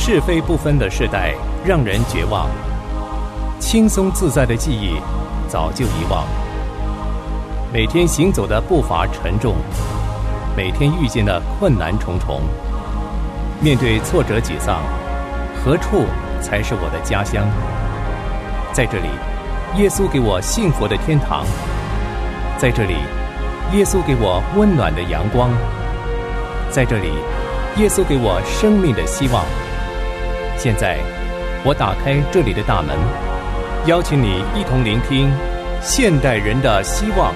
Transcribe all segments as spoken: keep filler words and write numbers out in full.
是非不分的世代让人绝望，轻松自在的记忆早就遗忘。每天行走的步伐沉重，每天遇见的困难重重。面对挫折沮丧，何处才是我的家乡？在这里，耶稣给我幸福的天堂。在这里，耶稣给我温暖的阳光。在这里，耶稣给我生命的希望。现在，我打开这里的大门，邀请你一同聆听现代人的希望。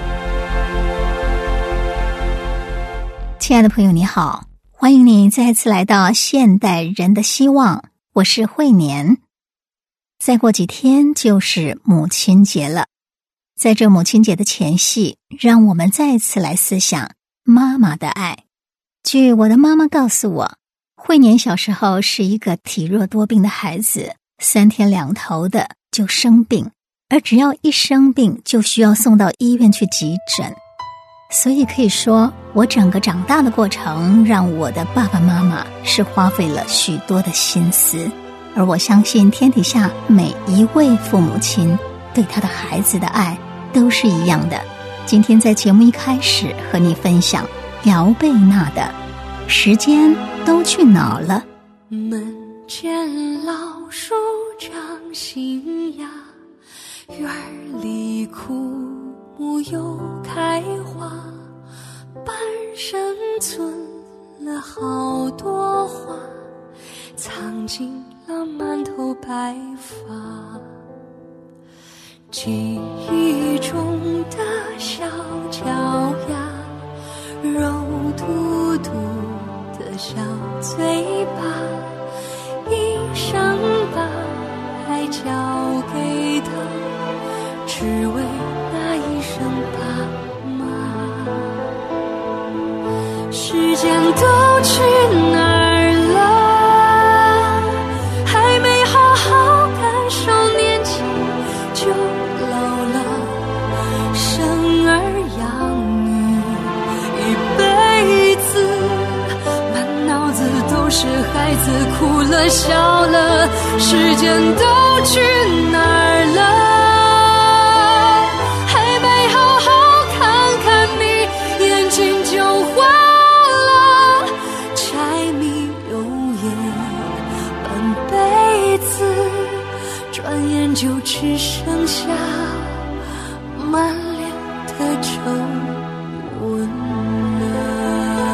亲爱的朋友你好，欢迎你再次来到现代人的希望，我是慧年。再过几天就是母亲节了，在这母亲节的前夕，让我们再次来思想妈妈的爱。据我的妈妈告诉我，慧年小时候是一个体弱多病的孩子，三天两头的就生病，而只要一生病就需要送到医院去急诊。所以可以说，我整个长大的过程让我的爸爸妈妈是花费了许多的心思，而我相信天底下每一位父母亲对他的孩子的爱都是一样的。今天在节目一开始和你分享姚贝娜的时间都去哪了。 门前老树长新芽，院里枯木又开花，半生存了好多花，藏进了满头白发。记忆中的小脚丫，肉嘟嘟的小嘴巴，一生把爱交给他，只为那一声爸妈。时间都去哪儿了？还没好好感受年轻就老了，生儿养女一辈子，满脑子都是孩子哭了笑了，时间都去哪儿了？还没好好看看你，眼睛就花了，柴米油盐半辈子，转眼就只剩下满脸的皱纹了。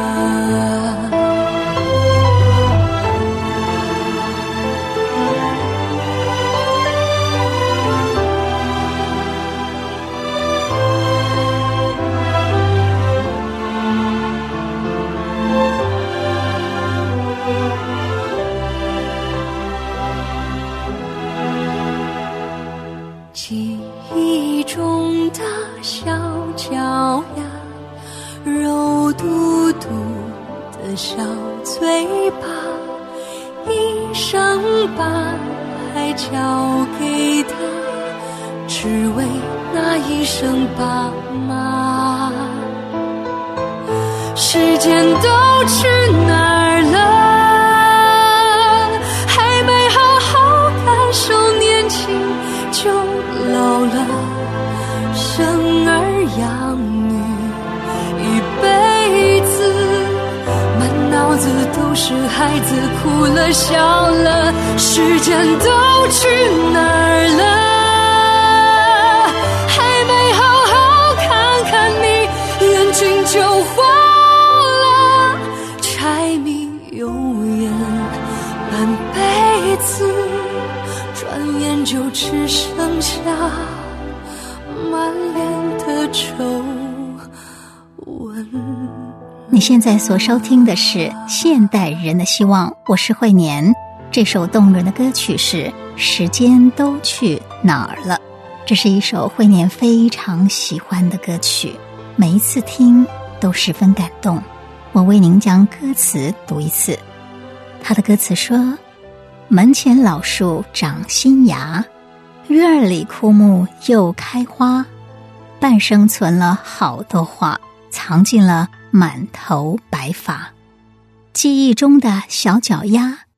记忆中的小脚丫，肉嘟嘟的小嘴巴，一生把爱交给他，只为那一声爸妈。时间都去哪儿了？还没好好感受年轻就老了，生儿养女一辈子，满脑子都是孩子哭了笑了，时间都去哪儿了？还没好好看看你，眼睛就花了，柴米油盐半辈子，转眼就只剩下满脸的皱纹。 你现在所收听的是现代人的希望，我是慧年。这首动人的歌曲是时间都去哪儿了，这是一首慧年非常喜欢的歌曲，每一次听都十分感动。我为您将歌词读一次。他的歌词说，门前老树长新芽，院里枯木又开花，半生存了好多话，藏进了满头白发。记忆中的小脚丫，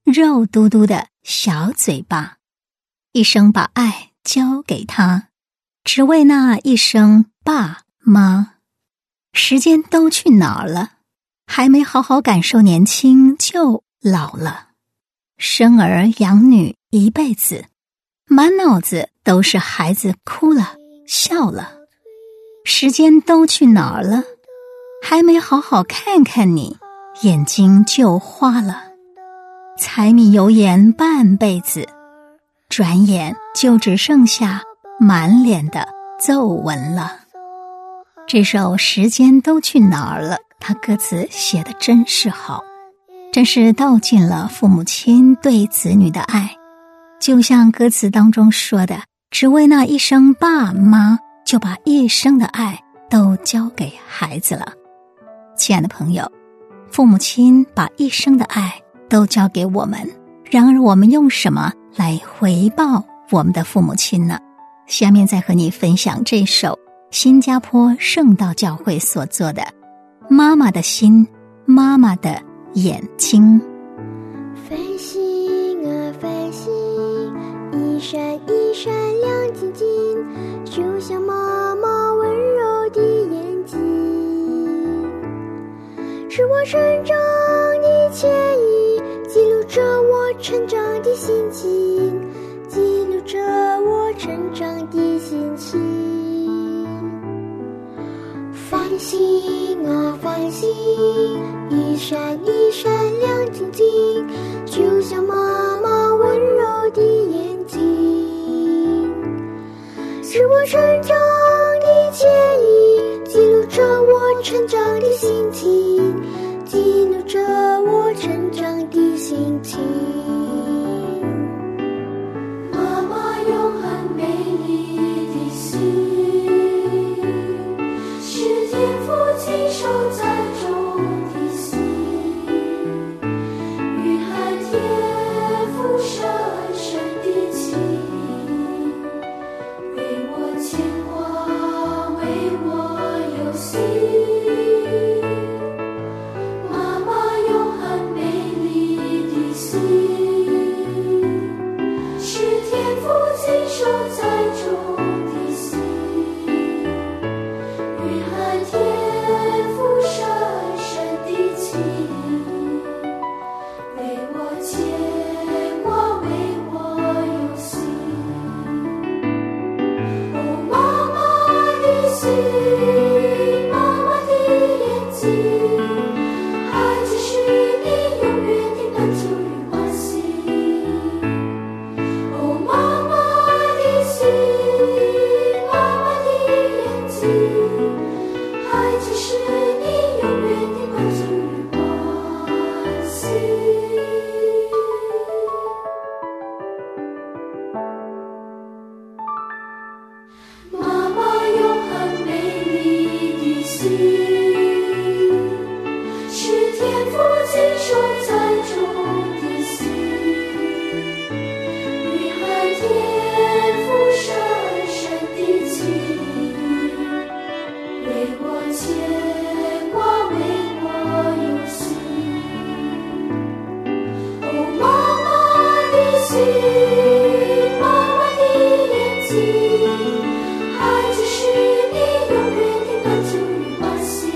肉嘟嘟的小嘴巴，一生把爱交给他，只为那一声爸妈。时间都去哪儿了？还没好好感受年轻就老了。生儿养女一辈子，满脑子都是孩子哭了笑了。时间都去哪儿了？还没好好看看你，眼睛就花了。柴米油盐半辈子，转眼就只剩下满脸的皱纹了。这首《时间都去哪儿了》，他歌词写得真是好，真是道尽了父母亲对子女的爱。就像歌词当中说的，只为那一声爸妈，就把一生的爱都交给孩子了。亲爱的朋友，父母亲把一生的爱都交给我们，然而我们用什么来回报我们的父母亲呢？下面再和你分享这首新加坡圣道教会所做的《妈妈的心，妈妈的眼睛》。 繁星啊繁星，一闪一闪亮晶晶，就像妈妈温柔的眼睛，是我成长的牵引，记录着我成长的心情，记录着我成长的心情。繁星啊繁星，一闪一闪亮晶晶，就像妈妈温柔的眼睛，是我成长的牵引，记录着我成长的心情，记录着我成长的心情。妈妈有很美丽的心，是天父亲手栽种的心，蕴含天父深深的情，为我牵挂，为我忧心。妈妈有很美丽的心，是天父亲手栽种的心，蕴含天父深深的情，为我牵挂，为我忧心。哦，妈妈的心，妈妈的眼睛，孩子是你永远的满足与关心。哦，妈妈的心，妈妈的眼睛，孩子是你永远的满足与关心。妈妈有很美丽的心，是天父亲手栽种的心，蕴含天父深深的情，为我牵挂，为我忧心。哦，妈妈的心，妈妈的眼睛，孩子是你永远的满足与关心。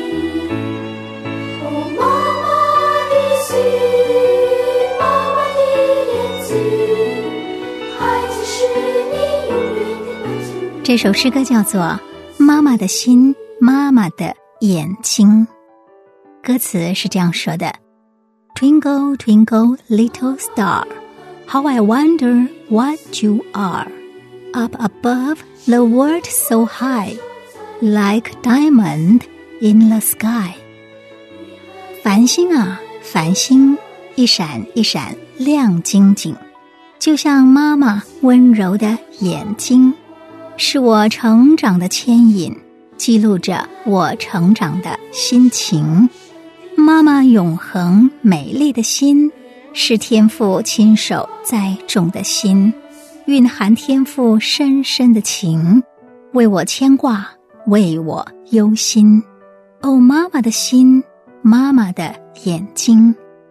哦，妈妈的心，妈妈的眼睛，孩子是你永远的满足与关心。 这首诗歌叫做《妈妈的心，妈妈的眼睛》。歌词是这样说的： Twinkle, twinkle, little star, how I wonder what you are, up above the world so high, like diamond in the sky. 繁星啊繁星，一闪一闪亮晶晶，就像妈妈温柔的眼睛，是我成长的牵引，记录着我成长的心情。妈妈永恒美丽的心，是天父亲手栽种的心，蕴含天父深深的情，为我牵挂，为我忧心。哦，妈妈的心，妈妈的眼睛，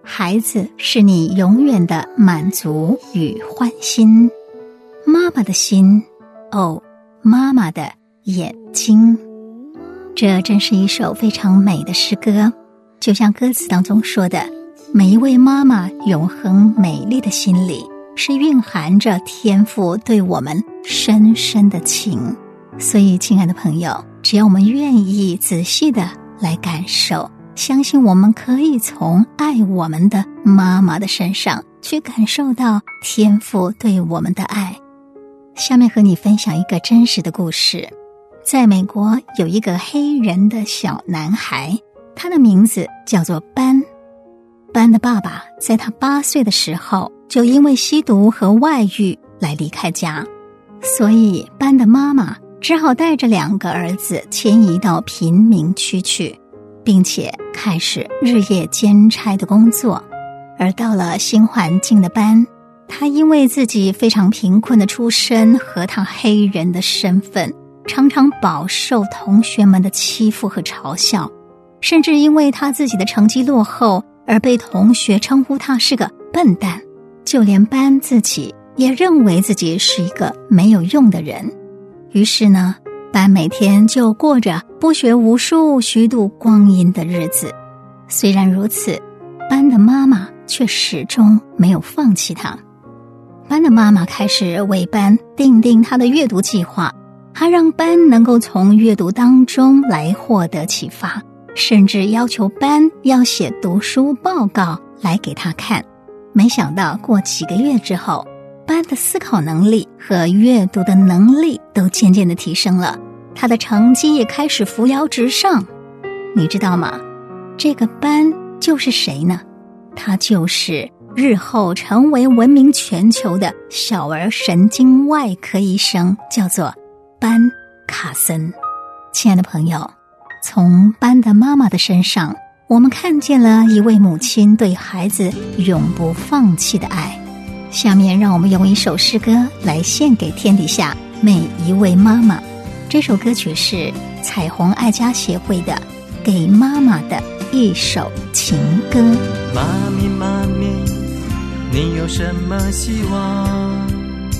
孩子是你永远的满足与欢心。妈妈的心，哦，妈妈的眼睛。这真是一首非常美的诗歌，就像歌词当中说的，每一位妈妈永恒美丽的心里是蕴含着天父对我们深深的情。所以亲爱的朋友，只要我们愿意仔细的来感受，相信我们可以从爱我们的妈妈的身上去感受到天父对我们的爱。下面和你分享一个真实的故事。在美国有一个黑人的小男孩，他的名字叫做班。班的爸爸在他八岁的时候就因为吸毒和外遇来离开家，所以班的妈妈只好带着两个儿子迁移到贫民区去，并且开始日夜兼差的工作。而到了新环境的班，他因为自己非常贫困的出身和他黑人的身份，常常饱受同学们的欺负和嘲笑，甚至因为他自己的成绩落后而被同学称呼他是个笨蛋。就连班自己也认为自己是一个没有用的人。于是呢，班每天就过着不学无术虚度光阴的日子。虽然如此，班的妈妈却始终没有放弃他。班的妈妈开始为班订定他的阅读计划，她让班能够从阅读当中来获得启发，甚至要求班要写读书报告来给他看。没想到过几个月之后，班的思考能力和阅读的能力都渐渐的提升了，他的成绩也开始扶摇直上。你知道吗？这个班就是谁呢？他就是日后成为闻名全球的小儿神经外科医生，叫做班卡森。亲爱的朋友，从班的妈妈的身上，我们看见了一位母亲对孩子永不放弃的爱。下面让我们用一首诗歌来献给天底下每一位妈妈。这首歌曲是彩虹爱家协会的《给妈妈的一首情歌》。 妈咪妈咪，你有什么希望？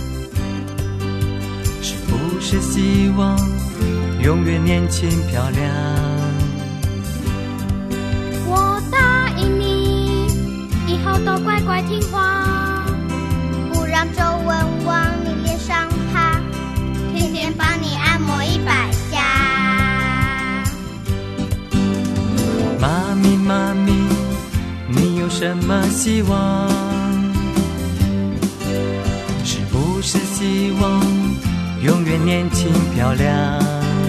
是不是希望永远年轻漂亮？ 我答应你，以后都乖乖听话，不让皱纹往你脸上爬，天天帮你按摩一百下。 妈咪妈咪，你有什么希望？是不是希望永远年轻漂亮？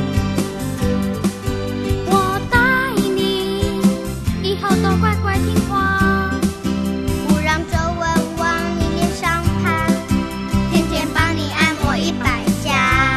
我答应你，以后都乖乖听话，不让皱纹往你脸上爬，天天帮你按摩一百下。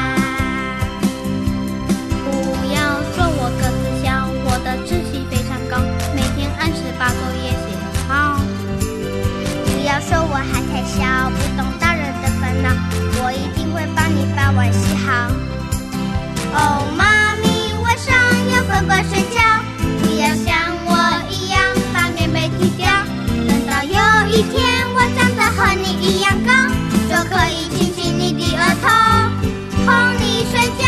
不要说我个子小，我的志气非常高，每天按时把作业写好。不要说我还太小，不懂大人的烦恼，我一定会帮你把碗洗好。哦，妈咪，晚上要乖乖睡觉，不要像我一样把棉被踢掉。等到有一天我长得和你一样高，就可以亲亲你的额头，哄你睡觉。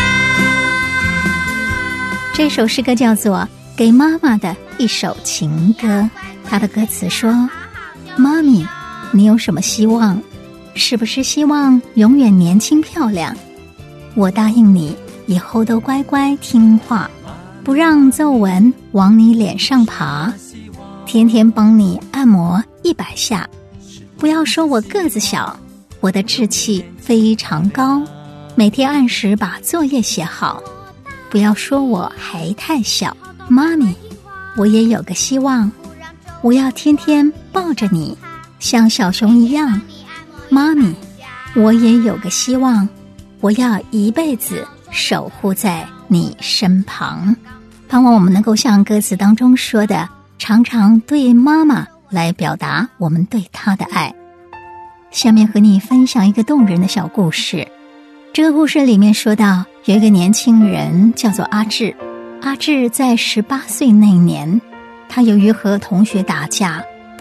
这首诗歌叫做《给妈妈的一首情歌》，它的歌词说：妈咪，你有什么希望？是不是希望永远年轻漂亮？我答应你，以后都乖乖听话，不让皱纹往你脸上爬，天天帮你按摩一百下。不要说我个子小，我的志气非常高，每天按时把作业写好。不要说我还太小，妈咪，我也有个希望，我要天天抱着你，像小熊一样。妈咪，我也有个希望，我要一辈子守护在你身旁。盼望我们能够像歌词当中说的，常常对妈妈来表达我们对她的爱。下面和你分享一个动人的小故事。这个故事里面说到，有一个年轻人叫做阿志。阿志在十八岁那年，他由于和同学打架，不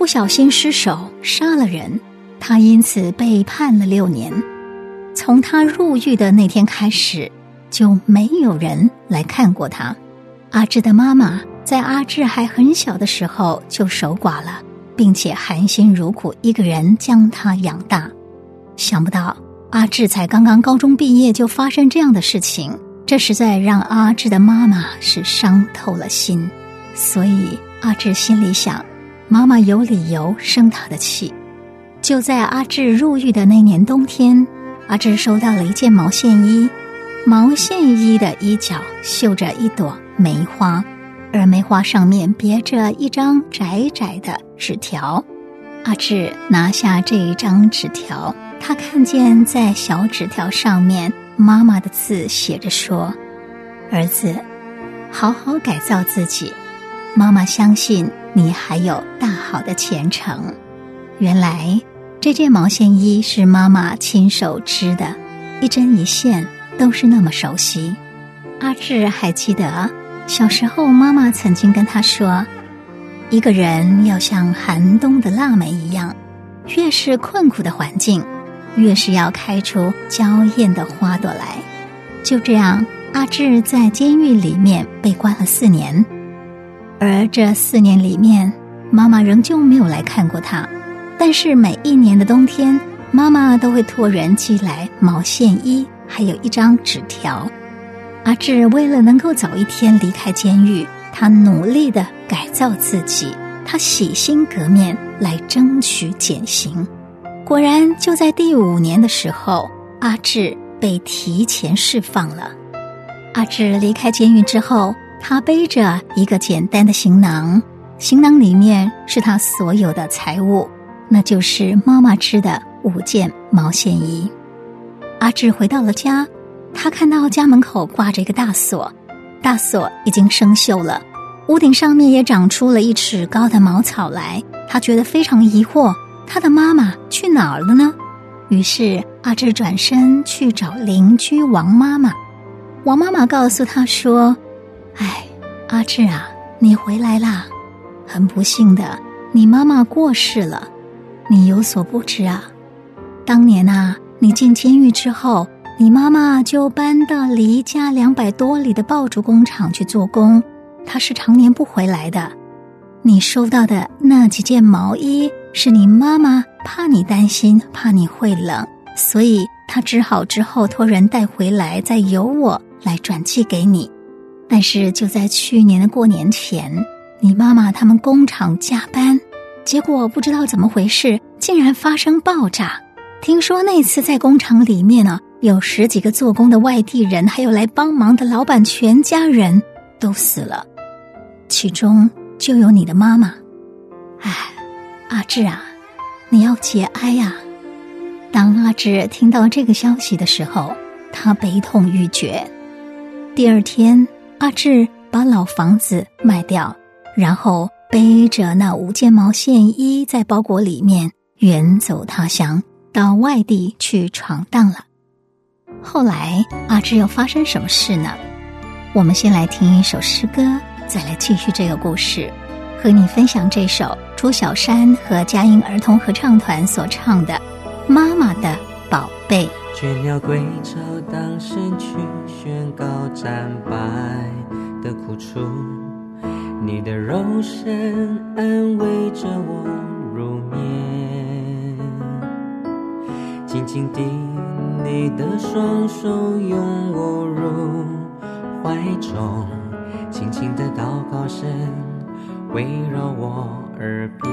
不小心失手杀了人，他因此被判了六年。从他入狱的那天开始，就没有人来看过他。阿志的妈妈在阿志还很小的时候就守寡了，并且含辛茹苦一个人将他养大。想不到阿志才刚刚高中毕业就发生这样的事情，这实在让阿志的妈妈是伤透了心。所以阿志心里想，妈妈有理由生他的气。就在阿志入狱的那年冬天，阿志收到了一件毛线衣，毛线衣的衣角绣着一朵梅花，而梅花上面别着一张窄窄的纸条。阿志拿下这一张纸条，他看见在小纸条上面妈妈的字写着说：儿子，好好改造自己，妈妈相信你还有大好的前程。原来这件毛线衣是妈妈亲手织的，一针一线都是那么熟悉。阿志还记得小时候妈妈曾经跟他说，一个人要像寒冬的腊梅一样，越是困苦的环境，越是要开出娇艳的花朵来。就这样，阿志在监狱里面被关了四年，而这四年里面，妈妈仍旧没有来看过他。但是每一年的冬天，妈妈都会托人寄来毛线衣，还有一张纸条。阿志为了能够早一天离开监狱，他努力地改造自己，他洗心革面来争取减刑。果然就在第五年的时候，阿志被提前释放了。阿志离开监狱之后，他背着一个简单的行囊，行囊里面是他所有的财物，那就是妈妈织的五件毛线衣。阿志回到了家，他看到家门口挂着一个大锁，大锁已经生锈了，屋顶上面也长出了一尺高的茅草来。他觉得非常疑惑，他的妈妈去哪儿了呢？于是阿志转身去找邻居王妈妈。王妈妈告诉他说，哎，阿志啊，你回来啦，很不幸的，你妈妈过世了。你有所不知啊，当年啊，你进监狱之后，你妈妈就搬到离家两百多里的爆竹工厂去做工，她是常年不回来的。你收到的那几件毛衣，是你妈妈怕你担心，怕你会冷，所以她只好之后托人带回来，再由我来转寄给你。但是就在去年的过年前，你妈妈他们工厂加班，结果不知道怎么回事，竟然发生爆炸。听说那次在工厂里面呢，有十几个做工的外地人，还有来帮忙的老板全家人都死了，其中就有你的妈妈。哎，阿志啊，你要节哀啊。当阿志听到这个消息的时候，他悲痛欲绝。第二天，阿志把老房子卖掉，然后背着那五件毛线衣在包裹里面远走他乡，到外地去闯荡了。后来阿志又发生什么事呢？我们先来听一首诗歌，再来继续这个故事，和你分享这首朱小山和佳音儿童合唱团所唱的《妈妈的宝贝》。 倦鸟归巢，当身躯宣告战败的苦楚，你的柔声安慰着我入眠，紧紧地你的双手拥我入怀中，轻轻的祷告声围绕我耳边。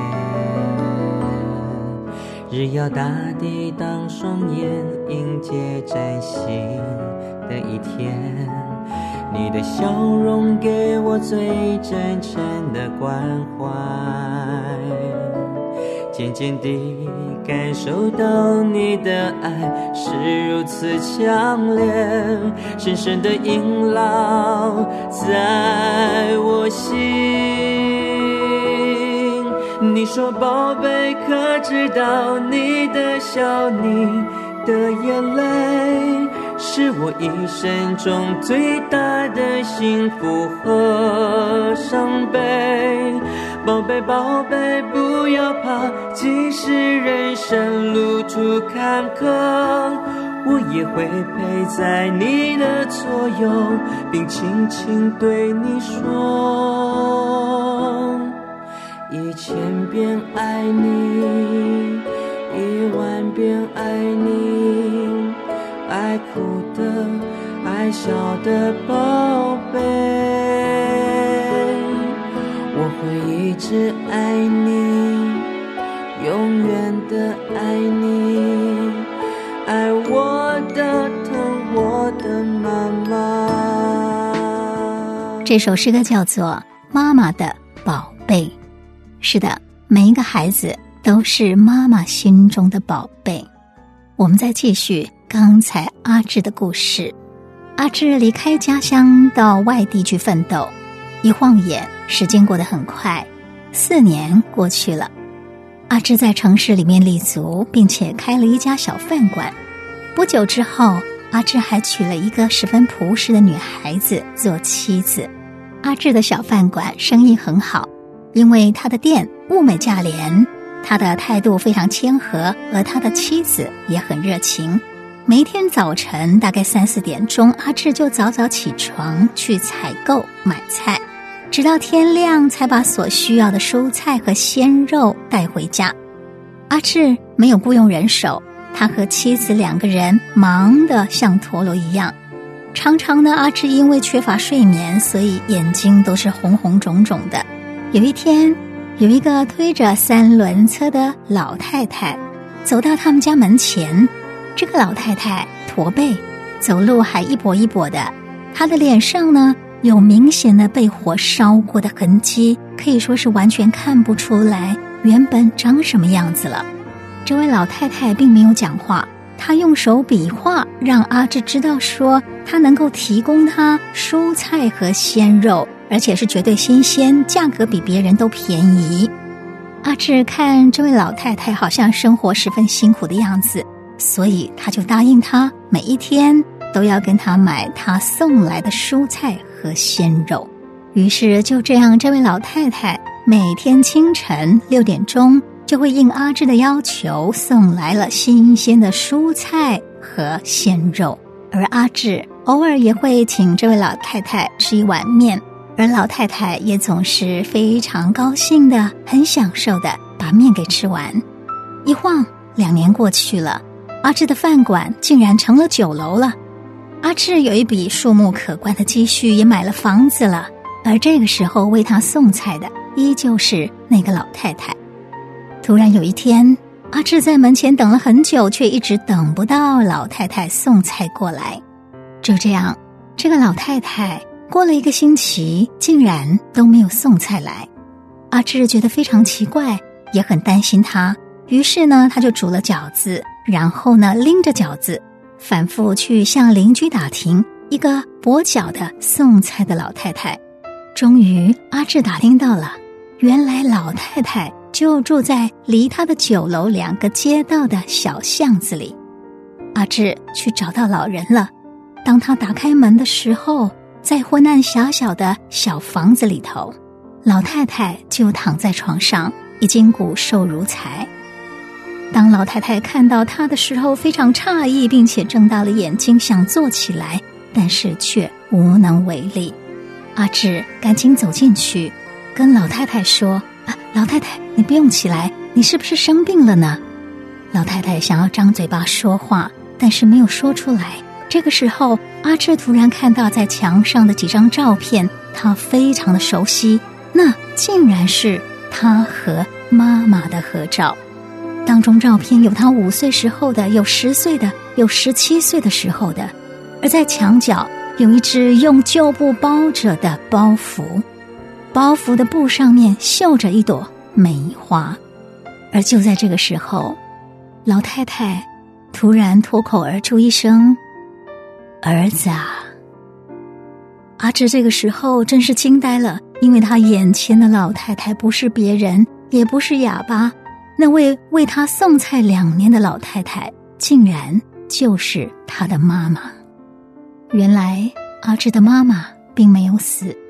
日耀大地，当双眼迎接崭新的一天，你的笑容给我最真诚的关怀，渐渐地感受到你的爱是如此强烈，深深的萦绕在我心。你说宝贝，可知道你的笑，你的眼泪是我一生中最大的幸福和伤悲。宝贝宝贝，不要怕，即使人生路途坎坷，我也会陪在你的左右，并轻轻对你说，一千遍爱你，一万遍爱你，爱哭的爱笑的宝贝，我会一直爱你，永远的爱你，爱我的疼我的妈妈。 这首诗歌叫做《妈妈的宝贝》。是的，每一个孩子都是妈妈心中的宝贝。我们再继续刚才阿志的故事。阿志离开家乡到外地去奋斗，一晃眼时间过得很快，四年过去了。阿志在城市里面立足，并且开了一家小饭馆。不久之后，阿志还娶了一个十分朴实的女孩子做妻子。阿志的小饭馆生意很好，因为他的店物美价廉，他的态度非常谦和，而他的妻子也很热情。每一天早晨大概三四点钟，阿志就早早起床去采购买菜，直到天亮才把所需要的蔬菜和鲜肉带回家。阿志没有雇佣人手，他和妻子两个人忙得像陀螺一样。常常呢，阿志因为缺乏睡眠，所以眼睛都是红红肿肿的。有一天，有一个推着三轮车的老太太走到他们家门前。这个老太太驼背，走路还一跛一跛的，她的脸上呢有明显的被火烧过的痕迹，可以说是完全看不出来原本长什么样子了。这位老太太并没有讲话，她用手比划，让阿志知道说她能够提供她蔬菜和鲜肉，而且是绝对新鲜，价格比别人都便宜。阿志看这位老太太好像生活十分辛苦的样子，所以他就答应她每一天都要跟她买她送来的蔬菜和鲜肉。于是就这样，这位老太太每天清晨六点钟就会应阿志的要求送来了新鲜的蔬菜和鲜肉，而阿志偶尔也会请这位老太太吃一碗面，而老太太也总是非常高兴的，很享受的把面给吃完。一晃两年过去了，阿志的饭馆竟然成了酒楼了。阿志有一笔数目可观的积蓄，也买了房子了，而这个时候为他送菜的依旧是那个老太太。突然有一天，阿志在门前等了很久，却一直等不到老太太送菜过来。就这样，这个老太太过了一个星期，竟然都没有送菜来。阿志觉得非常奇怪，也很担心她，于是呢，他就煮了饺子，然后呢，拎着饺子反复去向邻居打听一个跛脚的送菜的老太太。终于阿志打听到了，原来老太太就住在离他的酒楼两个街道的小巷子里。阿志去找到老人了，当他打开门的时候，在昏暗狭小的小房子里头，老太太就躺在床上，已经骨瘦如柴。当老太太看到他的时候，非常诧异，并且睁大了眼睛想坐起来，但是却无能为力。阿志赶紧走进去，跟老太太说：啊，老太太，你不用起来，你是不是生病了呢？老太太想要张嘴巴说话，但是没有说出来。这个时候，阿志突然看到在墙上的几张照片，他非常的熟悉，那竟然是他和妈妈的合照。当中照片有他五岁时候的，有十岁的，有十七岁的时候的，而在墙角有一只用旧布包着的包袱，包袱的布上面绣着一朵梅花。而就在这个时候，老太太突然脱口而出一声：儿子啊！阿志这个时候真是惊呆了，因为他眼前的老太太不是别人，也不是哑巴，那位为他送菜两年的老太太竟然就是他的妈妈。原来阿志的妈妈并没有死，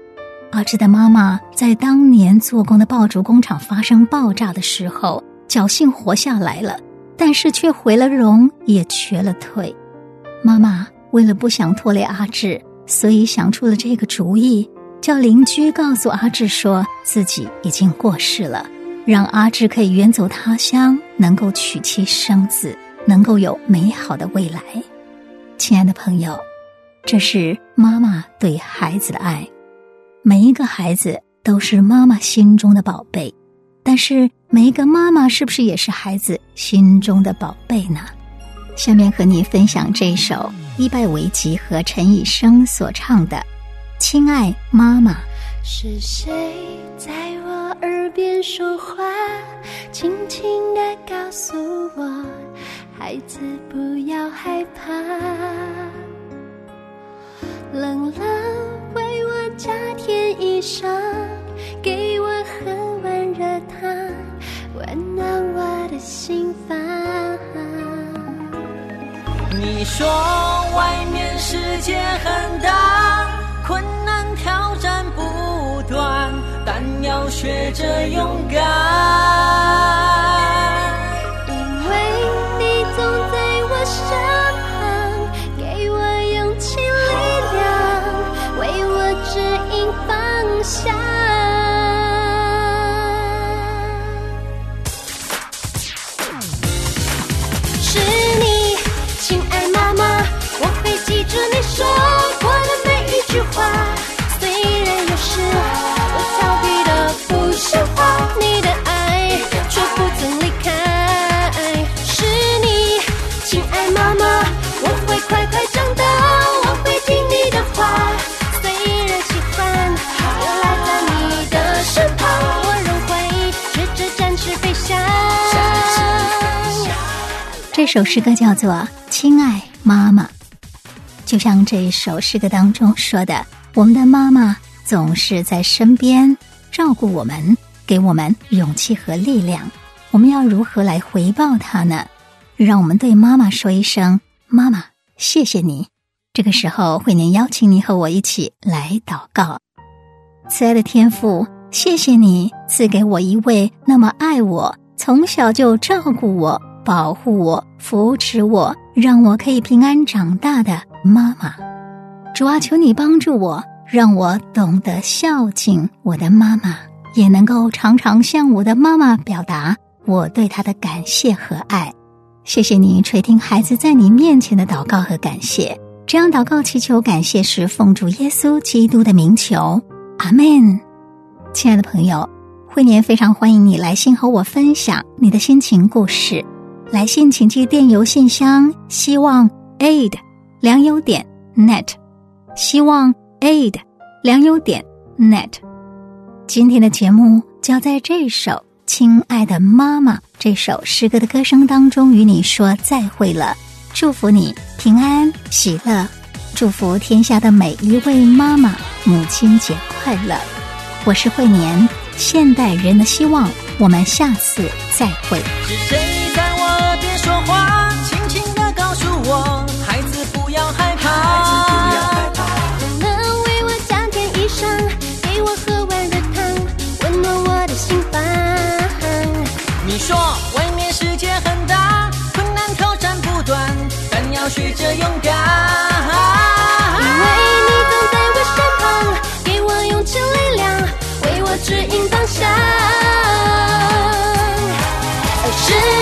阿志的妈妈在当年做工的爆竹工厂发生爆炸的时候，侥幸活下来了，但是却毁了容，也瘸了腿。妈妈为了不想拖累阿志，所以想出了这个主意，叫邻居告诉阿志说自己已经过世了，让阿志可以远走他乡，能够娶妻生子，能够有美好的未来。亲爱的朋友，这是妈妈对孩子的爱。每一个孩子都是妈妈心中的宝贝，但是每一个妈妈是不是也是孩子心中的宝贝呢？下面和你分享这首伊拜维吉和陈以生所唱的《亲爱妈妈》。 是谁在我耳边说话，轻轻地告诉我，孩子不要害怕，冷冷为我加添衣裳，给我很温热汤，温暖我的心房。 你说外面世界很大，困难挑战不断，但要学着勇敢， 因为你总在我身旁，给我勇气力量，为我指引方向。是你，亲爱妈妈，我会记住你说过的每一句话，虽然有时我逃避的不像话，你的爱却不曾离开。是你，亲爱妈妈，我会快快长大，我会听你的话，虽然喜欢依赖在你的身旁，我仍会学着展翅飞翔。 这首诗歌叫做《亲爱妈妈》，就像这一首诗歌当中说的，我们的妈妈总是在身边照顾我们，给我们勇气和力量。我们要如何来回报她呢？让我们对妈妈说一声，妈妈，谢谢你。这个时候，慧年邀请你和我一起来祷告。慈爱的天父，谢谢你赐给我一位那么爱我，从小就照顾我，保护我，扶持我，让我可以平安长大的妈妈。主啊，求你帮助我，让我懂得孝敬我的妈妈，也能够常常向我的妈妈表达我对她的感谢和爱。谢谢你垂听孩子在你面前的祷告和感谢，这样祷告祈求感谢是奉主耶稣基督的名求，阿们。亲爱的朋友，慧年非常欢迎你来信和我分享你的心情故事。来信请寄电邮信箱，希望 aid 良友点 net， 希望 aid 良友点 net。 今天的节目就要在这首亲爱的妈妈这首诗歌的歌声当中与你说再会了。祝福你平安喜乐，祝福天下的每一位妈妈母亲节快乐。我是慧年，现代人的希望，我们下次再会。 是谁在我耳边说话，轻轻地告诉我，孩子不要害怕， 冷冷为我加添衣裳，给我喝温热汤，温暖我的心房。 你说外面世界很大，困难挑战不断，但要学着勇敢， 因为你总在我身旁，给我勇气力量，为我指引方向。是